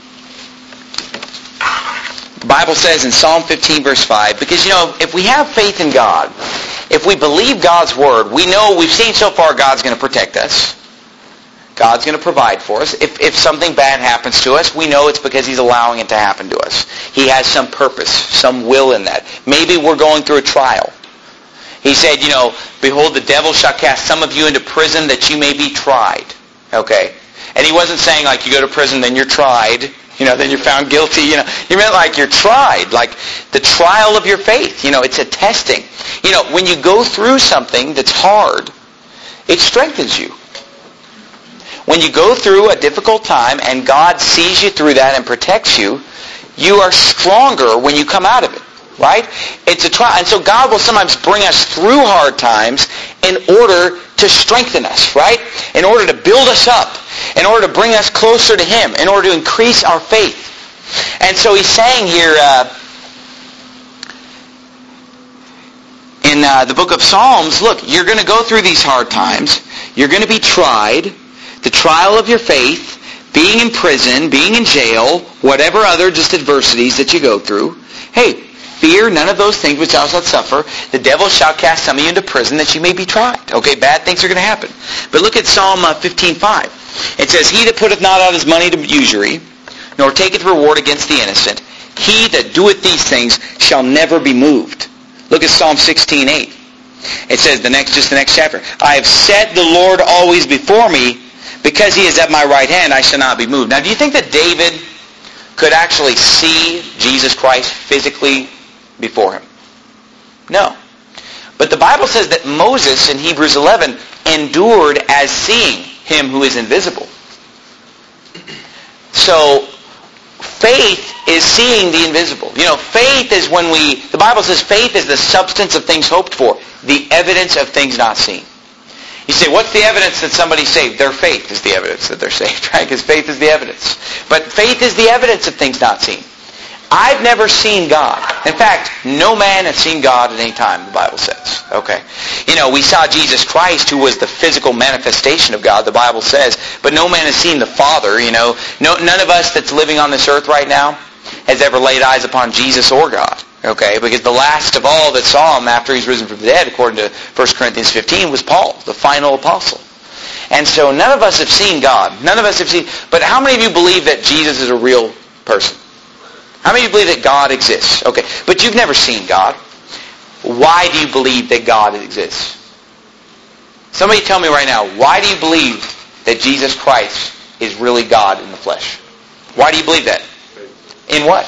The Bible says in Psalm 15, verse 5, because, if we have faith in God, if we believe God's Word, we've seen so far God's going to protect us. God's going to provide for us. If something bad happens to us, we know it's because He's allowing it to happen to us. He has some purpose, some will in that. Maybe we're going through a trial. He said, behold, the devil shall cast some of you into prison that you may be tried. Okay? And He wasn't saying like you go to prison, then you're tried. Then you're found guilty. He meant like you're tried, like the trial of your faith. It's a testing. When you go through something that's hard, it strengthens you. When you go through a difficult time and God sees you through that and protects you, you are stronger when you come out of it, right? It's a trial. And so God will sometimes bring us through hard times in order to strengthen us, right? In order to build us up. in order to bring us closer to Him, in order to increase our faith. And so he's saying here in the book of Psalms, look, you're going to go through these hard times. You're going to be tried. The trial of your faith, being in prison, being in jail, whatever other just adversities that you go through. Hey, fear none of those things which thou shalt suffer. The devil shall cast some of you into prison that you may be tried. Okay, bad things are going to happen. But look at Psalm 15:5. It says, He that putteth not out his money to usury, nor taketh reward against the innocent, he that doeth these things shall never be moved. Look at Psalm 16:8. It says, the next chapter, I have set the Lord always before me, because He is at my right hand, I shall not be moved. Now, do you think that David could actually see Jesus Christ physically before him? No. But the Bible says that Moses in Hebrews 11 endured as seeing Him who is invisible. So, faith is seeing the invisible. You know, faith is when the Bible says faith is the substance of things hoped for, the evidence of things not seen. You say, what's the evidence that somebody's saved? Their faith is the evidence that they're saved, right? Because faith is the evidence. But faith is the evidence of things not seen. I've never seen God. In fact, no man has seen God at any time, the Bible says. Okay. You know, we saw Jesus Christ, who was the physical manifestation of God, the Bible says, but no man has seen the Father, you know. None of us that's living on this earth right now has ever laid eyes upon Jesus or God. Okay, because the last of all that saw Him after He's risen from the dead, according to 1 Corinthians 15, was Paul, the final apostle. And so none of us have seen God. None of us have seen... But how many of you believe that Jesus is a real person? How many of you believe that God exists? Okay, but you've never seen God. Why do you believe that God exists? Somebody tell me right now, why do you believe that Jesus Christ is really God in the flesh? Why do you believe that? In what?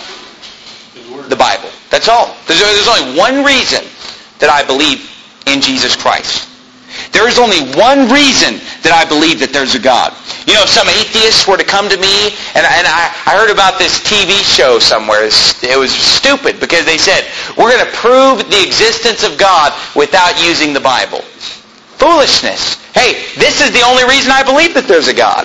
The Bible. That's all. There's only one reason that I believe in Jesus Christ. There is only one reason that I believe that there's a God. You know, if some atheists were to come to me, and I heard about this TV show somewhere. It was stupid because they said, we're going to prove the existence of God without using the Bible. Foolishness. Hey, this is the only reason I believe that there's a God.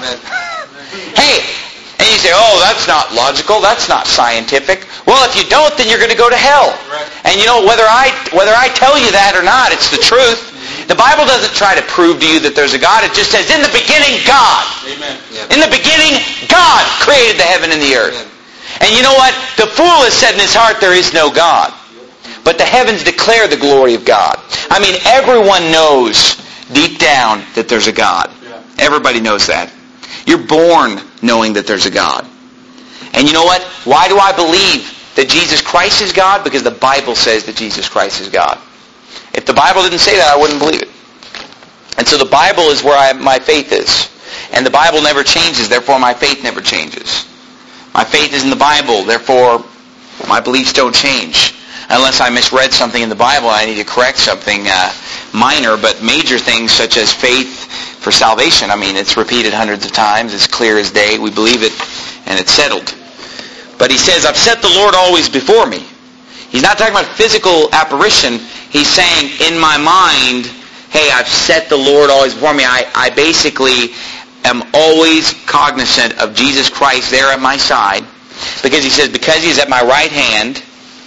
Hey, and you say, oh, that's not logical, that's not scientific. Well, if you don't, then you're going to go to hell. Right. And you know, whether I tell you that or not, it's the truth. The Bible doesn't try to prove to you that there's a God. It just says, in the beginning, God. Amen. Yep. In the beginning, God created the heaven and the earth. Amen. And you know what? The fool has said in his heart, there is no God. But the heavens declare the glory of God. I mean, everyone knows deep down that there's a God. Yeah. Everybody knows that. You're born knowing that there's a God. And you know what? Why do I believe that Jesus Christ is God? Because the Bible says that Jesus Christ is God. If the Bible didn't say that, I wouldn't believe it. And so the Bible is where my faith is. And the Bible never changes, therefore my faith never changes. My faith is in the Bible, therefore my beliefs don't change. Unless I misread something in the Bible, I need to correct something minor, but major things such as faith for salvation. I mean, it's repeated hundreds of times. It's clear as day. We believe it, and it's settled. But he says, I've set the Lord always before me. He's not talking about physical apparition. He's saying, in my mind, hey, I've set the Lord always before me. I basically am always cognizant of Jesus Christ there at my side. Because he says, because He's at my right hand.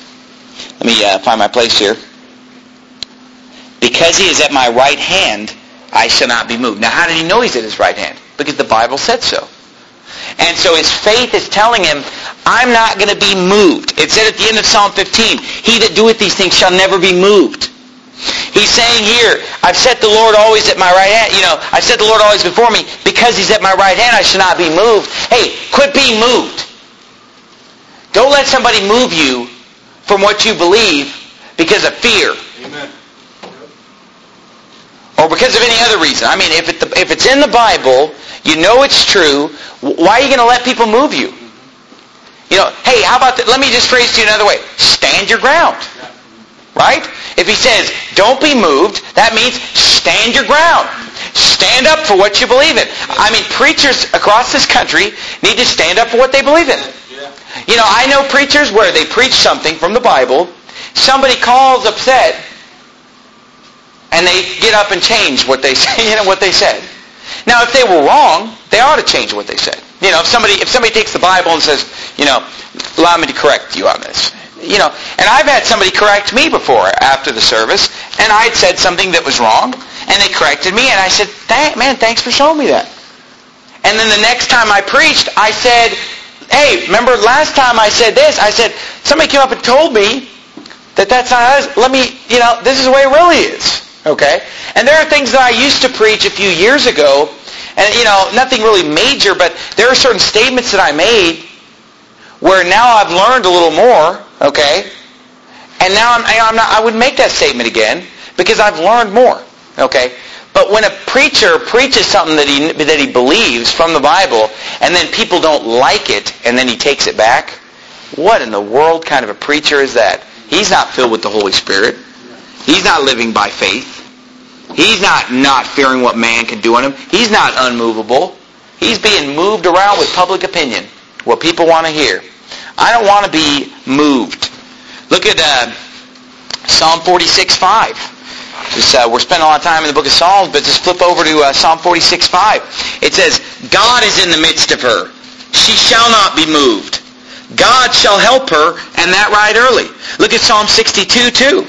Let me find my place here. Because He is at my right hand, I shall not be moved. Now, how did he know He's at His right hand? Because the Bible said so. And so his faith is telling him, I'm not going to be moved. It said at the end of Psalm 15, He that doeth these things shall never be moved. He's saying here, I've set the Lord always at my right hand. You know, I've set the Lord always before me. Because He's at my right hand, I shall not be moved. Hey, quit being moved. Don't let somebody move you from what you believe because of fear. Amen. Or because of any other reason. I mean, if it's in the Bible, you know it's true, why are you going to let people move you? You know, hey, how about that? Let me just phrase to you another way. Stand your ground. Right? If he says, don't be moved, that means stand your ground. Stand up for what you believe in. I mean, preachers across this country need to stand up for what they believe in. You know, I know preachers where they preach something from the Bible, somebody calls upset, and they get up and change what they say, what they said. Now, if they were wrong, they ought to change what they said. You know, if somebody takes the Bible and says, you know, allow me to correct you on this. You know, and I've had somebody correct me before after the service, and I'd said something that was wrong, and they corrected me, and I said, man, thanks for showing me that. And then the next time I preached, I said, hey, remember last time I said this? I said, somebody came up and told me that that's not us. Let me, you know, this is the way it really is. Okay? And there are things that I used to preach a few years ago, and, you know, nothing really major, but there are certain statements that I made where now I've learned a little more, okay? And now I wouldn't make that statement again because I've learned more, okay? But when a preacher preaches something that he believes from the Bible, and then people don't like it, and then he takes it back, what in the world kind of a preacher is that? He's not filled with the Holy Spirit. He's not living by faith. He's not fearing what man can do on him. He's not unmovable. He's being moved around with public opinion, what people want to hear. I don't want to be moved. Look at Psalm 46:5. We're spending a lot of time in the book of Psalms, but just flip over to Psalm 46:5. It says, God is in the midst of her. She shall not be moved. God shall help her, and that right early. Look at Psalm 62:2.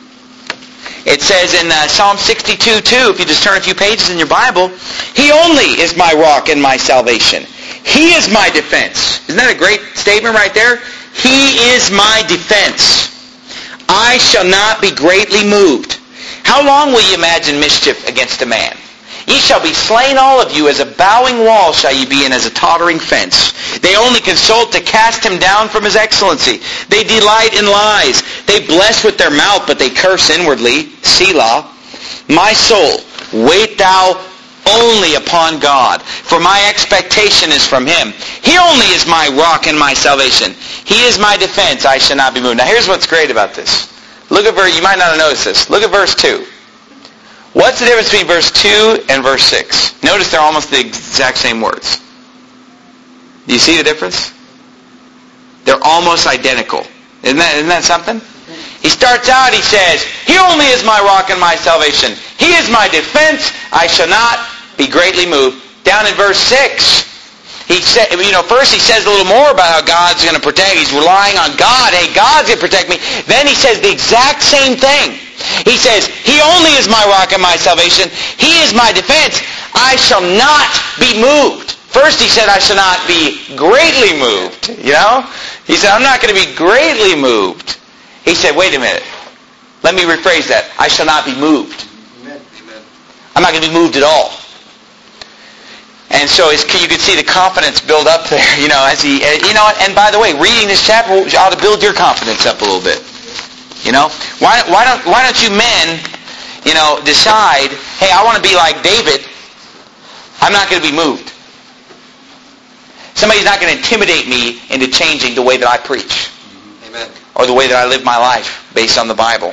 It says in Psalm 62:2, if you just turn a few pages in your Bible, He only is my rock and my salvation. He is my defense. Isn't that a great statement right there? He is my defense. I shall not be greatly moved. How long will you imagine mischief against a man? Ye shall be slain all of you, as a bowing wall shall ye be, and as a tottering fence. They only consult to cast him down from his excellency. They delight in lies. They bless with their mouth, but they curse inwardly. Selah. My soul, wait thou only upon God, for my expectation is from Him. He only is my rock and my salvation. He is my defense, I shall not be moved. Now here's what's great about this. Look at you might not have noticed this. Look at verse 2. What's the difference between verse 2 and verse 6? Notice they're almost the exact same words. Do you see the difference? They're almost identical. Isn't that something? He starts out, he says, He only is my rock and my salvation. He is my defense. I shall not be greatly moved. Down in verse 6, he said, first he says a little more about how God's going to protect. He's relying on God. Hey, God's going to protect me. Then he says the exact same thing. He says, He only is my rock and my salvation. He is my defense. I shall not be moved. First he said, I shall not be greatly moved. You know? He said, I'm not going to be greatly moved. He said, wait a minute. Let me rephrase that. I shall not be moved. Amen. I'm not going to be moved at all. And so you can see the confidence build up there, as he, and by the way, reading this chapter ought to build your confidence up a little bit. Why don't you men, decide, hey, I want to be like David. I'm not going to be moved. Somebody's not going to intimidate me into changing the way that I preach. Amen. Or the way that I live my life based on the Bible.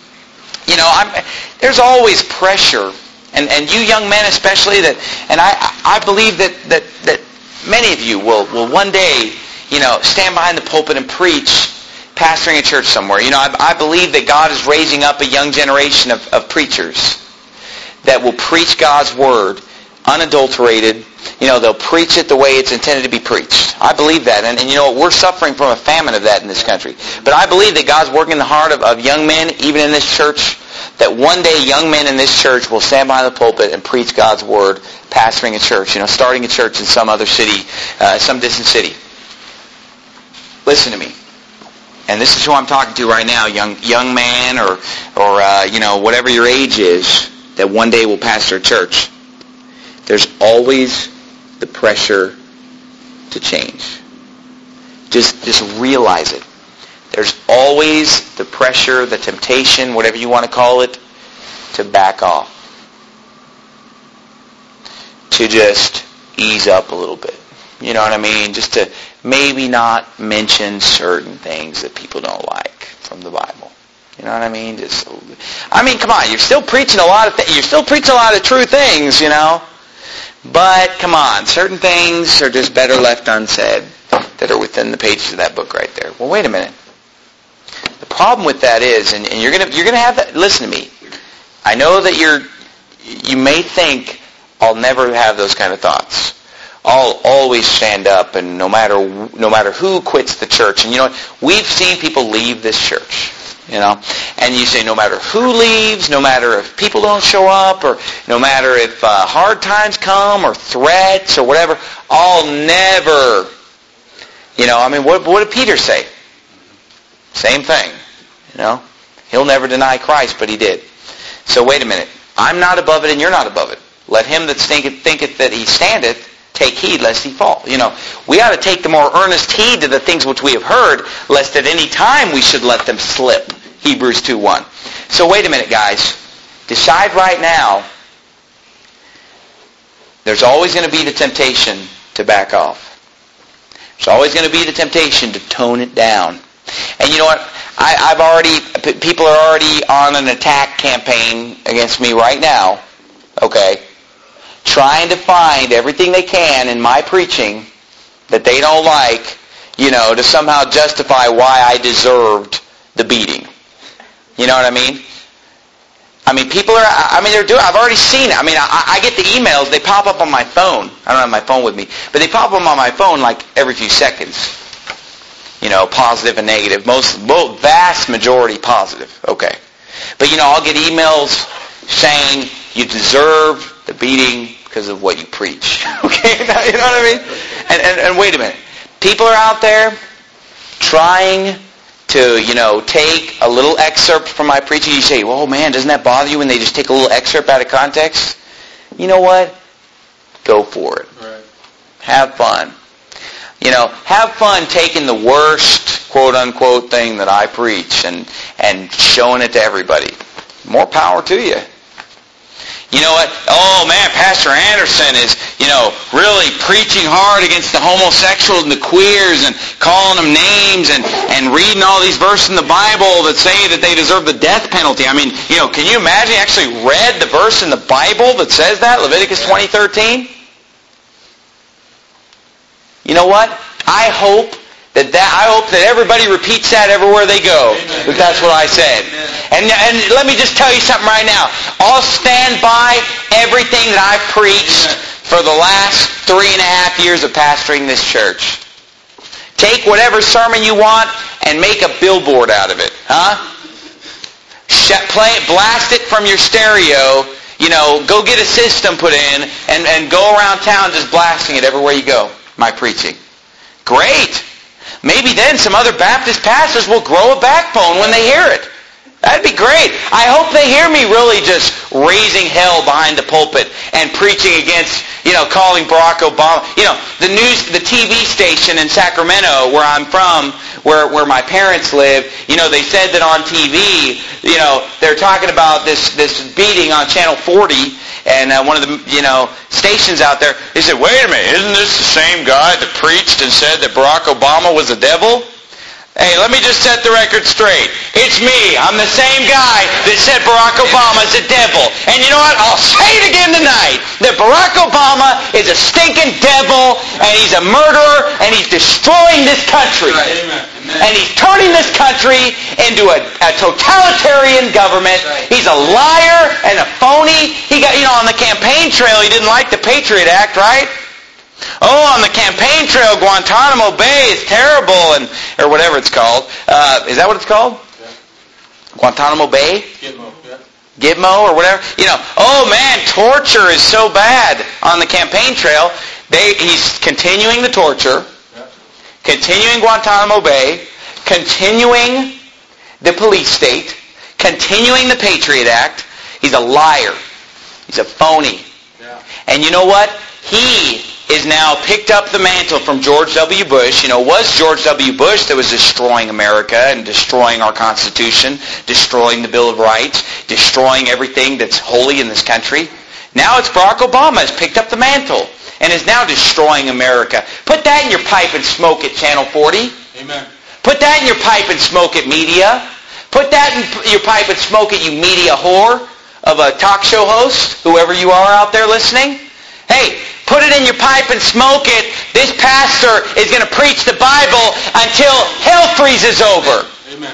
There's always pressure, and you young men especially, and I believe that many of you will one day, stand behind the pulpit and preach, pastoring a church somewhere. I believe that God is raising up a young generation of preachers that will preach God's Word unadulterated. They'll preach it the way it's intended to be preached. I believe that. And we're suffering from a famine of that in this country. But I believe that God's working in the heart of young men, even in this church, that one day young men in this church will stand behind the pulpit and preach God's Word, pastoring a church, starting a church in some other city, some distant city. Listen to me. And this is who I'm talking to right now, young man or whatever your age is, that one day will pastor a church. There's always the pressure to change. Just realize it. There's always the pressure, the temptation, whatever you want to call it, to back off. To just ease up a little bit. You know what I mean? Just to maybe not mention certain things that people don't like from the Bible. You know what I mean? Come on, you're still preaching a lot of you're still preaching a lot of true things, But come on, certain things are just better left unsaid that are within the pages of that book right there. Well, wait a minute. The problem with that is, and you're gonna have that. Listen to me. I know that you may think I'll never have those kind of thoughts. I'll always stand up, and no matter who quits the church. And you know what? We've seen people leave this church. You know, and you say no matter who leaves, no matter if people don't show up, or no matter if hard times come, or threats, or whatever, I'll never. You know, I mean, what did Peter say? Same thing. You know, he'll never deny Christ, but he did. So wait a minute. I'm not above it, and you're not above it. Let him that thinketh that he standeth take heed lest he fall. You know, we ought to take the more earnest heed to the things which we have heard, lest at any time we should let them slip. Hebrews 2:1. So wait a minute, guys. Decide right now. There's always going to be the temptation to back off. There's always going to be the temptation to tone it down. And you know what? People are already on an attack campaign against me right now. Okay? Trying to find everything they can in my preaching that they don't like, you know, to somehow justify why I deserved the beating. You know what I mean? I mean, they're doing, I've already seen it. I mean, I get the emails, they pop up on my phone. I don't have my phone with me, but they pop up on my phone like every few seconds. You know, positive and negative. Vast majority positive. Okay. But, you know, I'll get emails saying you deserve the beating because of what you preach. Okay? You know what I mean? And wait a minute. People are out there trying to, you know, take a little excerpt from my preaching. You say, oh man, doesn't that bother you when they just take a little excerpt out of context? You know what? Go for it. Right. Have fun. You know, have fun taking the worst, quote-unquote, thing that I preach and showing it to everybody. More power to you. You know what? Oh, man, Pastor Anderson is, you know, really preaching hard against the homosexuals and the queers and calling them names and reading all these verses in the Bible that say that they deserve the death penalty. I mean, you know, can you imagine he actually read the verse in the Bible that says that? Leviticus 20:13? You know what? I hope that everybody repeats that everywhere they go. Amen. If that's what I said. And let me just tell you something right now. I'll stand by everything that I've preached for the last 3.5 years of pastoring this church. Take whatever sermon you want and make a billboard out of it. Huh? Blast it from your stereo. You know, go get a system put in and go around town just blasting it everywhere you go. My preaching. Great. Maybe then some other Baptist pastors will grow a backbone when they hear it. That'd be great. I hope they hear me really just raising hell behind the pulpit and preaching against, you know, calling Barack Obama. You know, the TV station in Sacramento where I'm from, where my parents live, you know, they said that on TV, you know, they're talking about this beating on Channel 40. And one of the, you know, stations out there, he said, wait a minute, isn't this the same guy that preached and said that Barack Obama was a devil? Hey, let me just set the record straight. It's me. I'm the same guy that said Barack Obama's a devil. And you know what? I'll say it again tonight, that Barack Obama is a stinking devil, and he's a murderer, and he's destroying this country. Right. Amen. And he's turning this country into a totalitarian government. Right. He's a liar and a phony. He got, you know, on the campaign trail, he didn't like the Patriot Act, right? Oh, on the campaign trail, Guantanamo Bay is terrible, or whatever it's called. Is that what it's called? Yeah. Guantanamo Bay? Gitmo, yeah. Gitmo or whatever. You know, oh man, torture is so bad on the campaign trail. He's continuing the torture. Continuing Guantanamo Bay, continuing the police state, continuing the Patriot Act. He's a liar. He's a phony. Yeah. And you know what? He is now picked up the mantle from George W. Bush. You know, it was George W. Bush that was destroying America and destroying our Constitution, destroying the Bill of Rights, destroying everything that's holy in this country. Now it's Barack Obama has picked up the mantle and is now destroying America. Put that in your pipe and smoke it, Channel 40. Amen. Put that in your pipe and smoke it, media. Put that in your pipe and smoke it, you media whore of a talk show host, whoever you are out there listening. Hey, put it in your pipe and smoke it. This pastor is going to preach the Bible until hell freezes over. Amen.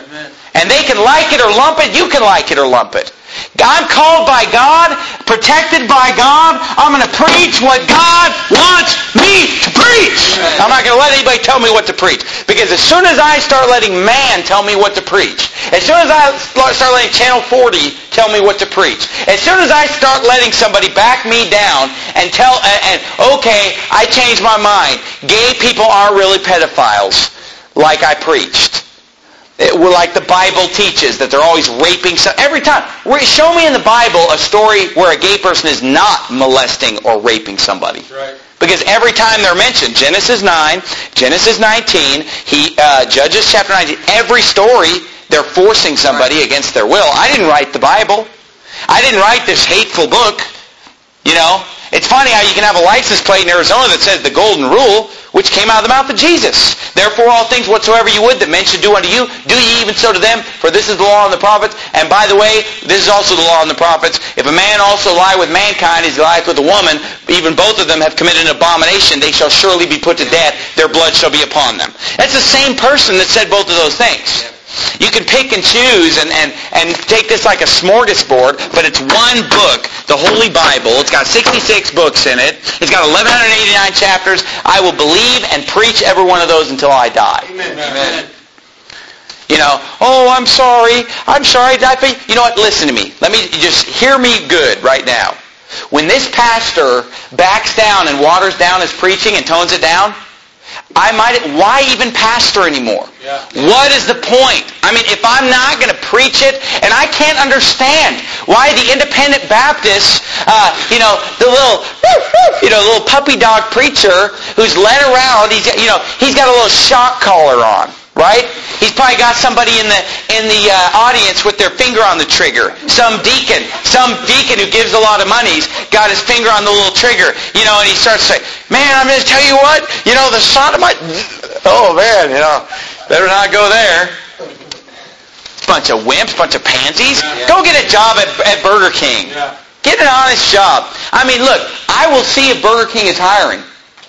And they can like it or lump it. You can like it or lump it. I'm called by God, protected by God. I'm going to preach what God wants me to preach. I'm not going to let anybody tell me what to preach. Because as soon as I start letting man tell me what to preach, as soon as I start letting Channel 40 tell me what to preach, as soon as I start letting somebody back me down and okay, I changed my mind. Gay people aren't really pedophiles like I preached. We're like the Bible teaches, that they're always raping. Every time. Show me in the Bible a story where a gay person is not molesting or raping somebody. Right. Because every time they're mentioned, Genesis 9, Genesis 19, Judges chapter 19, every story, they're forcing somebody against their will. I didn't write the Bible. I didn't write this hateful book. You know, it's funny how you can have a license plate in Arizona that says the golden rule, which came out of the mouth of Jesus. Therefore, all things whatsoever you would that men should do unto you, do ye even so to them, for this is the law and the prophets. And by the way, this is also the law and the prophets. If a man also lie with mankind as he lieth with a woman, even both of them have committed an abomination, they shall surely be put to death, their blood shall be upon them. That's the same person that said both of those things. You can pick and choose and take this like a smorgasbord, but it's one book, the Holy Bible. It's got 66 books in it. It's got 1,189 chapters. I will believe and preach every one of those until I die. Amen. You know, oh, I'm sorry. You know what? Listen to me. Let me just hear me good right now. When this pastor backs down and waters down his preaching and tones it down, why even pastor anymore? Yeah. What is the point? I mean, if I'm not going to preach it, and I can't understand why the independent Baptists, the little puppy dog preacher who's led around, he's got a little shock collar on, right? He's probably got somebody in the audience with their finger on the trigger. Some deacon who gives a lot of money, he's got his finger on the little trigger, and he starts saying, man, I'm going to tell you what, the sodomite, oh man, better not go there. Bunch of wimps, bunch of pansies. Yeah. Go get a job at Burger King. Yeah. Get an honest job. I mean, look, I will see if Burger King is hiring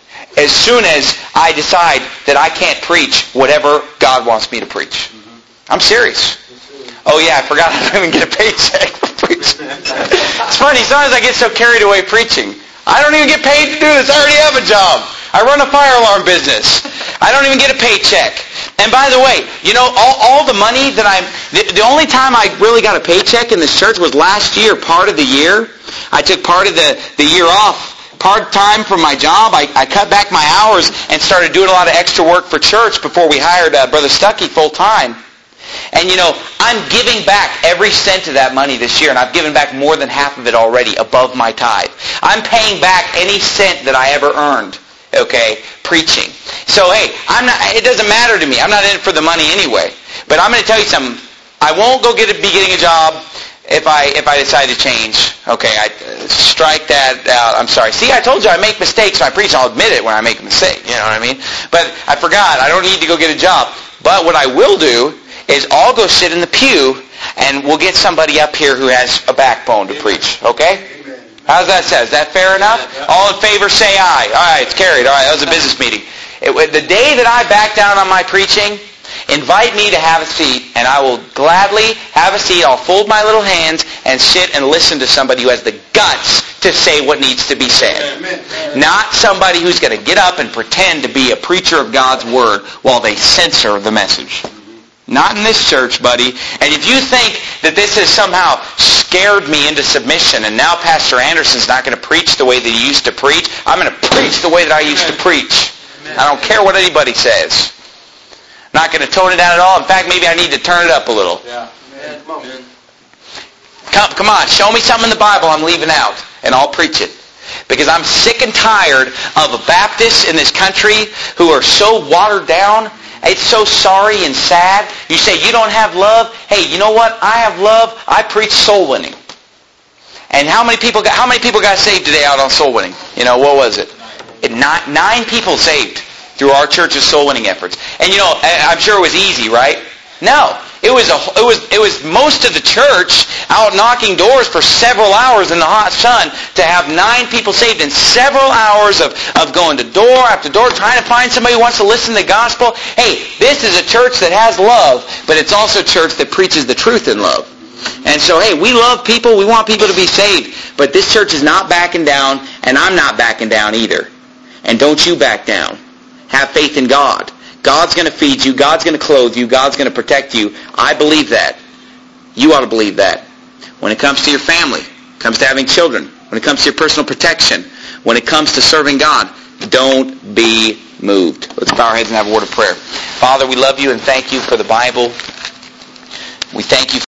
as soon as I decide that I can't preach whatever God wants me to preach. Mm-hmm. I'm serious. Oh yeah, I forgot I don't even get a paycheck for preaching. It's funny, sometimes I get so carried away preaching. I don't even get paid to do this. I already have a job. I run a fire alarm business. I don't even get a paycheck. And by the way, all the money that the only time I really got a paycheck in this church was last year, part of the year. I took part of the year off, part-time from my job. I cut back my hours and started doing a lot of extra work for church before we hired Brother Stuckey full-time. And I'm giving back every cent of that money this year, and I've given back more than half of it already above my tithe. I'm paying back any cent that I ever earned, preaching. So hey, it doesn't matter to me. I'm not in it for the money anyway. But I'm going to tell you something. I won't be getting a job if I decide to change. Okay, I strike that out. I'm sorry. See, I told you I make mistakes when I preach. I'll admit it when I make a mistake. You know what I mean? But I forgot. I don't need to go get a job. But what I will do is I'll go sit in the pew, and we'll get somebody up here who has a backbone to preach. Okay? How's that sound? Is that fair enough? All in favor, say aye. All right, it's carried. All right, that was a business meeting. The day that I back down on my preaching, invite me to have a seat, and I will gladly have a seat. I'll fold my little hands and sit and listen to somebody who has the guts to say what needs to be said. Amen. Not somebody who's going to get up and pretend to be a preacher of God's Word while they censor the message. Not in this church, buddy. And if you think that this has somehow scared me into submission and now Pastor Anderson's not going to preach the way that he used to preach, I'm going to preach the way that I used to preach. I don't care what anybody says. Not going to tone it down at all. In fact, maybe I need to turn it up a little. Yeah. Come on, show me something in the Bible I'm leaving out, and I'll preach it. Because I'm sick and tired of Baptists in this country who are so watered down. It's so sorry and sad. You say, you don't have love? Hey, you know what? I have love. I preach soul winning. And how many people got saved today out on soul winning? What was it? 9 people saved through our church's soul winning efforts. And I'm sure it was easy, right? No. It was most of the church out knocking doors for several hours in the hot sun to have 9 people saved in several hours of going to door after door trying to find somebody who wants to listen to the gospel. Hey, this is a church that has love, but it's also a church that preaches the truth in love. And so, hey, we love people. We want people to be saved. But this church is not backing down, and I'm not backing down either. And don't you back down. Have faith in God. God's going to feed you. God's going to clothe you. God's going to protect you. I believe that. You ought to believe that. When it comes to your family, when it comes to having children, when it comes to your personal protection, when it comes to serving God, don't be moved. Let's bow our heads and have a word of prayer. Father, we love you and thank you for the Bible. We thank you